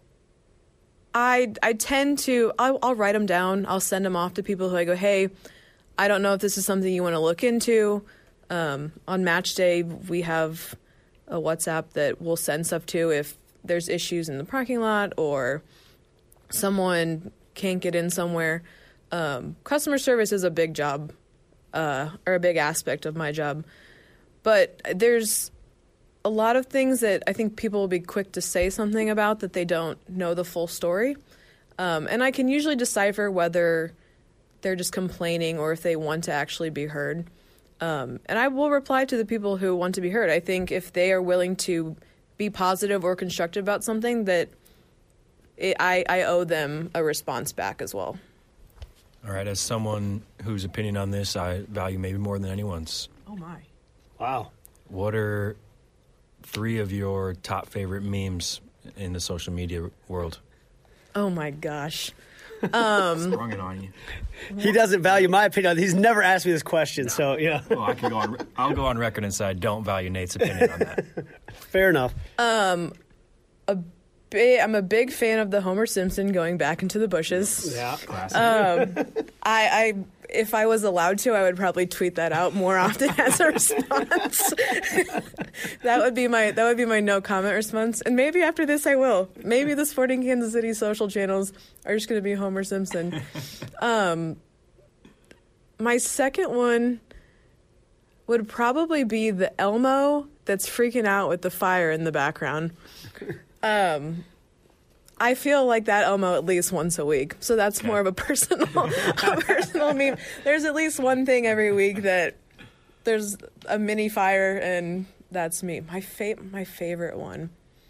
I I tend to, I'll, I'll write them down. I'll send them off to people who I go, hey, I don't know if this is something you want to look into. Um, on match day, we have a WhatsApp that we'll send stuff to if there's issues in the parking lot or someone can't get in somewhere. Um, customer service is a big job, uh, or a big aspect of my job. But there's a lot of things that I think people will be quick to say something about that they don't know the full story. Um, and I can usually decipher whether they're just complaining or if they want to actually be heard. Um, and I will reply to the people who want to be heard. I think if they are willing to be positive or constructive about something, that It, I, I owe them a response back as well. All right, as someone whose opinion on this I value maybe more than anyone's, Oh, my. Wow. what are three of your top favorite memes in the social media world? Oh, my gosh. Um, Sprung it on you. He doesn't value my opinion. He's never asked me this question, so yeah. Well, I can go on. I'll go on record and say I don't value Nate's opinion on that. Fair enough. a big, I'm a big fan of the Homer Simpson going back into the bushes. Yeah. Classic. I, I, if I was allowed to, I would probably tweet that out more often as a response. that would be my that would be my no comment response. And maybe after this, I will. Maybe the Sporting Kansas City social channels are just going to be Homer Simpson. Um, my second one would probably be the Elmo that's freaking out with the fire in the background. Um, I feel like that Elmo at least once a week, so that's okay. More of a personal, a personal meme. There's at least one thing every week that there's a mini fire, and that's me. My fa- my favorite one.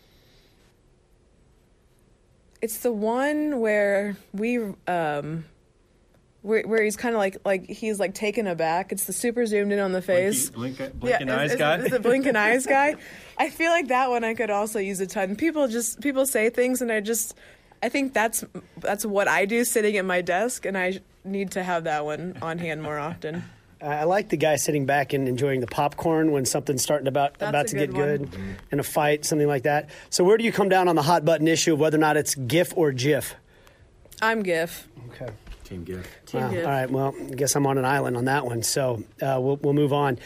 It's the one where we, um, where, where he's kind of like like he's like taken aback. It's the super zoomed in on the face. Blinky, blink, blinking yeah, eyes it's, guy. It's the blinking eyes guy. I feel like that one I could also use a ton. People just people say things, and I just I think that's that's what I do sitting at my desk, and I need to have that one on hand more often. I like the guy sitting back and enjoying the popcorn when something's starting about That's about a to good get one. good in a fight, something like that. So where do you come down on the hot button issue of whether or not it's GIF or GIF? I'm GIF. Okay. Team GIF. Team Wow. GIF. All right. Well, I guess I'm on an island on that one. So uh, we'll we'll move on.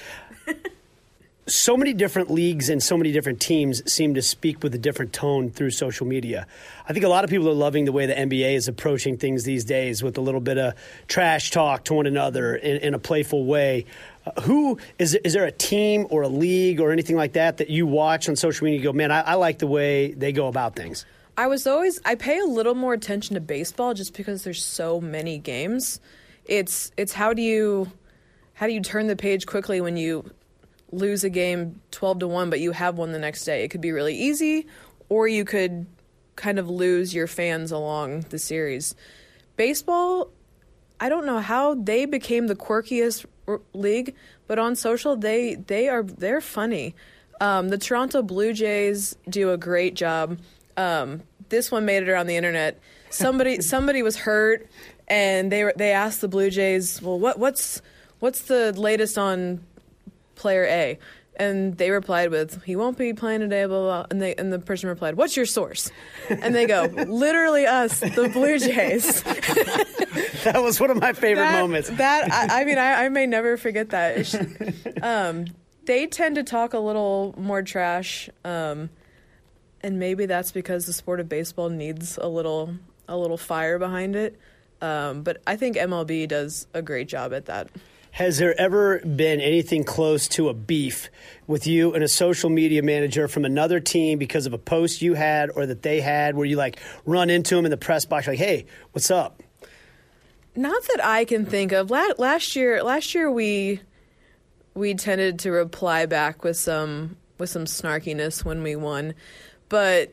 So many different leagues and so many different teams seem to speak with a different tone through social media. I think a lot of people are loving the way the N B A is approaching things these days with a little bit of trash talk to one another in, in a playful way. Uh, who is is there a team or a league or anything like that that you watch on social media and go, man, I, I like the way they go about things? I was always I pay a little more attention to baseball just because there's so many games. It's it's how do you how do you turn the page quickly when you lose a game twelve to one, but you have one the next day? It could be really easy, or you could kind of lose your fans along the series. Baseball, I don't know how they became the quirkiest r- league, but on social, they they are they're funny. Um, the Toronto Blue Jays do a great job. Um, this one made it around the internet. Somebody somebody was hurt, and they were, they asked the Blue Jays, well, what what's what's the latest on player A? And they replied with, he won't be playing today, blah, blah, blah. And, they, and the person replied, what's your source? And they go, literally us, the Blue Jays. That was one of my favorite that, moments. That I, I mean, I, I may never forget that. It's, um, they tend to talk a little more trash, um, and maybe that's because the sport of baseball needs a little a little fire behind it. Um, but I think M L B does a great job at that. Has there ever been anything close to a beef with you and a social media manager from another team because of a post you had or that they had where you like run into them in the press box like, hey, what's up? Not that I can think of. Last year, last year we we tended to reply back with some with some snarkiness when we won, but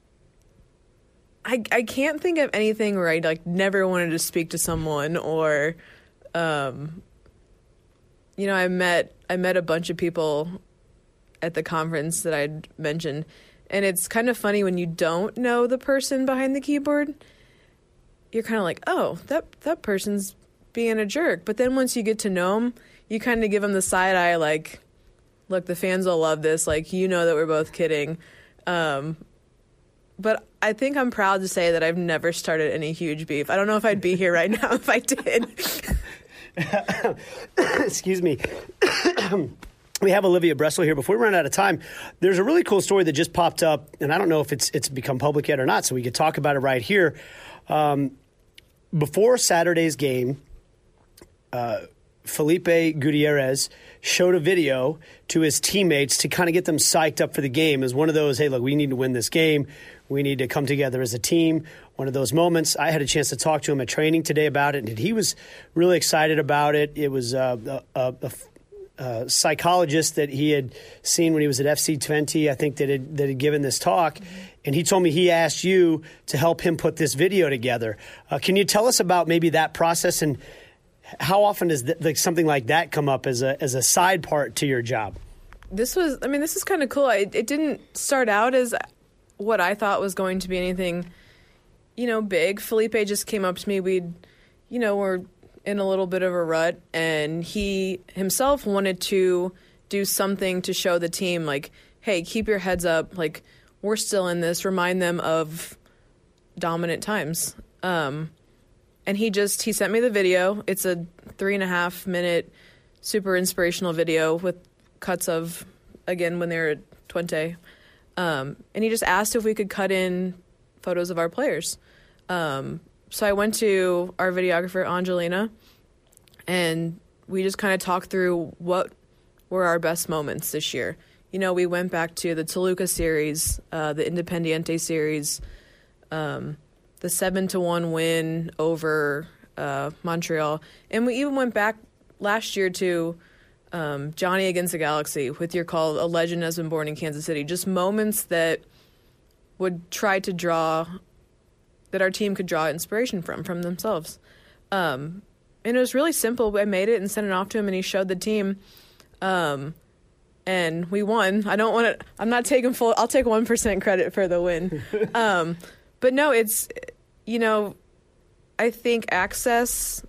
I I can't think of anything where I like never wanted to speak to someone or. Um, You know, I met I met a bunch of people at the conference that I'd mentioned, and it's kind of funny when you don't know the person behind the keyboard. You're kind of like, oh, that that person's being a jerk. But then once you get to know them, you kind of give them the side eye, like, look, the fans will love this. Like, you know that we're both kidding. Um, but I think I'm proud to say that I've never started any huge beef. I don't know if I'd be here right now if I did. Excuse me. We have Olivia Bressel here. Before we run out of time, there's a really cool story that just popped up, and I don't know if it's it's become public yet or not, so we could talk about it right here. Um, before Saturday's game, uh, Felipe Gutierrez showed a video to his teammates to kind of get them psyched up for the game as one of those, hey, look, we need to win this game. We need to come together as a team. One of those moments. I had a chance to talk to him at training today about it, and he was really excited about it. It was uh, a, a, a uh, psychologist that he had seen when he was at F C Twente, I think, that had, that had given this talk. Mm-hmm. And he told me he asked you to help him put this video together. Uh, can you tell us about maybe that process and how often does th- like something like that come up as a as a side part to your job? This was, I mean, this is kind of cool. I, it didn't start out as what I thought was going to be anything, you know, big. Felipe just came up to me. We'd, you know, were in a little bit of a rut, and he himself wanted to do something to show the team, like, hey, keep your heads up. Like, we're still in this. Remind them of dominant times. Um, and he just, he sent me the video. It's a three and a half minute super inspirational video with cuts of, again, when they were at Twente. Um, and he just asked if we could cut in photos of our players. Um, so I went to our videographer, Angelina, and we just kind of talked through what were our best moments this year. You know, we went back to the Toluca series, uh, the Independiente series, um, the seven to one win over uh, Montreal. And we even went back last year to um, Johnny against the Galaxy with your call, A Legend Has Been Born in Kansas City. Just moments that would try to draw, that our team could draw inspiration from, from themselves. Um, and it was really simple. I made it and sent it off to him, and he showed the team. Um, and we won. I don't want to, I'm not taking full, I'll take one percent credit for the win. um, but no, it's, you know, I think access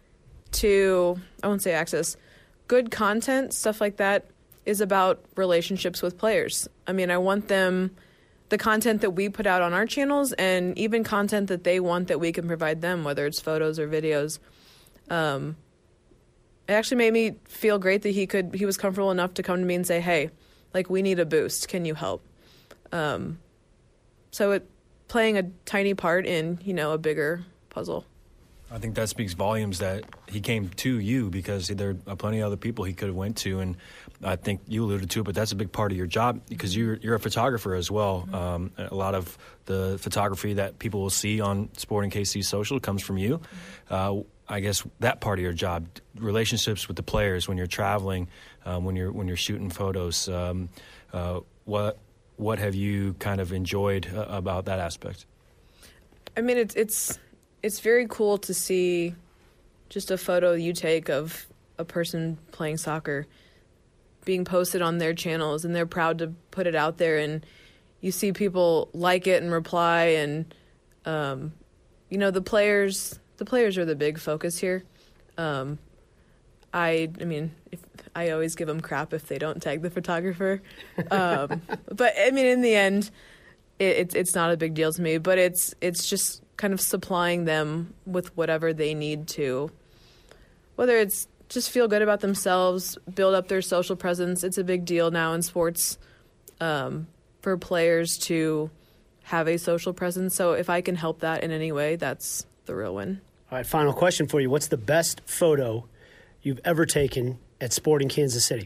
to, I won't say access, good content, stuff like that, is about relationships with players. I mean, I want them, the content that we put out on our channels, and even content that they want that we can provide them, whether it's photos or videos. Um, it actually made me feel great that he could, he was comfortable enough to come to me and say, hey, like, we need a boost. Can you help? Um, so it playing a tiny part in, you know, a bigger puzzle. I think that speaks volumes that he came to you, because there are plenty of other people he could have went to, and I think you alluded to it, but that's a big part of your job, because you're you're a photographer as well. Mm-hmm. Um, a lot of the photography that people will see on Sporting K C Social comes from you. Mm-hmm. Uh, I guess that part of your job, relationships with the players when you're traveling, um, when you're when you're shooting photos. Um, uh, what what have you kind of enjoyed uh, about that aspect? I mean, it's it's. It's very cool to see just a photo you take of a person playing soccer being posted on their channels, and they're proud to put it out there, and you see people like it and reply, and um, you know, the players the players are the big focus here. Um, I I mean, if, I always give them crap if they don't tag the photographer, um, but I mean, in the end, it, it's it's not a big deal to me. But it's it's just kind of supplying them with whatever they need to, whether it's just feel good about themselves, build up their social presence. It's a big deal now in sports um, for players to have a social presence. So if I can help that in any way, that's the real win. All right, final question for you. What's the best photo you've ever taken at Sporting Kansas City?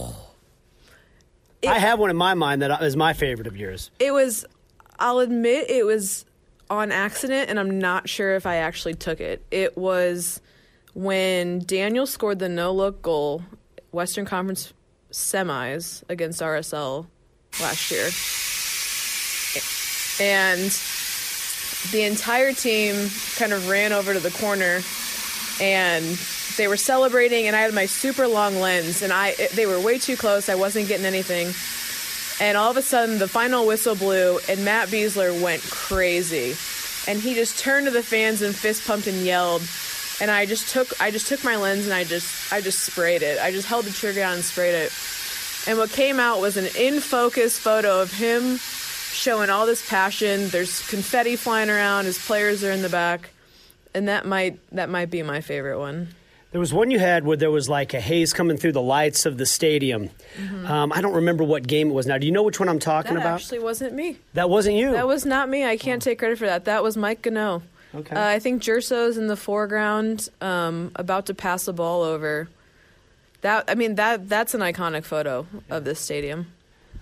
It, I have one in my mind that is my favorite of yours. It was, I'll admit, it was on accident, and I'm not sure if I actually took it. It was when Daniel scored the no-look goal, Western Conference semis against R S L last year. And the entire team kind of ran over to the corner, and they were celebrating, and I had my super long lens, and I it, they were way too close. I wasn't getting anything. And all of a sudden, the final whistle blew, and Matt Besler went crazy. And he just turned to the fans and fist pumped and yelled. And I just took I just took my lens and I just I just sprayed it. I just held the trigger down and sprayed it. And what came out was an in-focus photo of him showing all this passion. There's confetti flying around. His players are in the back. And that might that might be my favorite one. There was one you had where there was like a haze coming through the lights of the stadium. Mm-hmm. Um, I don't remember what game it was now. Do you know which one I'm talking that about? That actually wasn't me. That wasn't you? That was not me. I can't take credit for that. That was Mike Gano. Okay. Uh, I think Gerso's in the foreground, um, about to pass the ball over. That I mean, that that's an iconic photo of this stadium.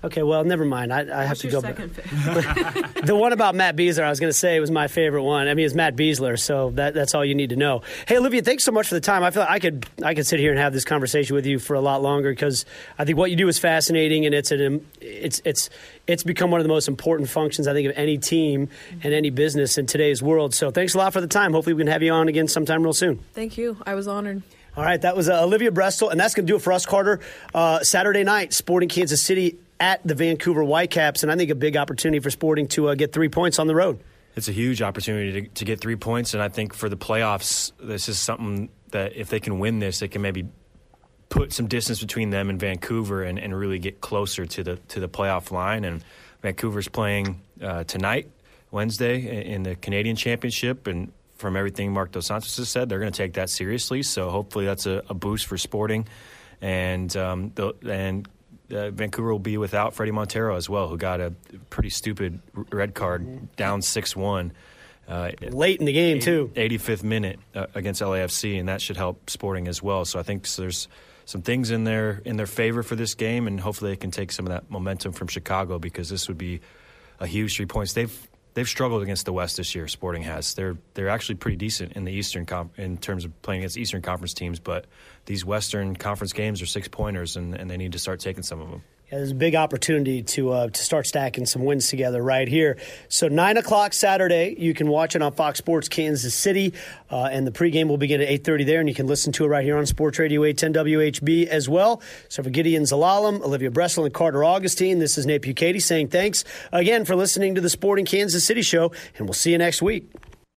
Okay, well, never mind. I, I have What's to your go. second favorite? The one about Matt Beasler, I was going to say, was my favorite one. I mean, it's Matt Beasler, so that, that's all you need to know. Hey, Olivia, thanks so much for the time. I feel like I could I could sit here and have this conversation with you for a lot longer because I think what you do is fascinating, and it's an it's it's it's become one of the most important functions, I think, of any team and any business in today's world. So thanks a lot for the time. Hopefully, we can have you on again sometime real soon. Thank you. I was honored. All right, that was uh, Olivia Brestel, and that's going to do it for us, Carter. Uh, Saturday night, Sporting Kansas City at the Vancouver Whitecaps, and I think a big opportunity for Sporting to uh, get three points on the road. It's a huge opportunity to, to get three points, and I think for the playoffs, this is something that if they can win this, they can maybe put some distance between them and Vancouver and, and really get closer to the to the playoff line. And Vancouver's playing uh, tonight, Wednesday, in the Canadian Championship, and from everything Mark Dos Santos has said, they're going to take that seriously. So hopefully that's a, a boost for Sporting, and um, the, and. Uh, Vancouver will be without Freddie Montero as well, who got a pretty stupid red card down six one. Uh, Late in the game, too. eighty-fifth minute uh, against L A F C, and that should help Sporting as well. So I think there's some things in their, in their favor for this game, and hopefully they can take some of that momentum from Chicago because this would be a huge three points. They've they've struggled against the West this year, Sporting has. They're they're actually pretty decent in the Eastern Com- in terms of playing against Eastern Conference teams, but these Western Conference games are six-pointers, and, and they need to start taking some of them. Yeah, there's a big opportunity to uh, to start stacking some wins together right here. So nine o'clock Saturday, you can watch it on Fox Sports Kansas City, uh, and the pregame will begin at eight thirty there, and you can listen to it right here on Sports Radio eight ten W H B as well. So for Gideon Zalalem, Olivia Brestel, and Carter Augustine, this is Nate Bukaty saying thanks again for listening to the Sporting Kansas City Show, and we'll see you next week.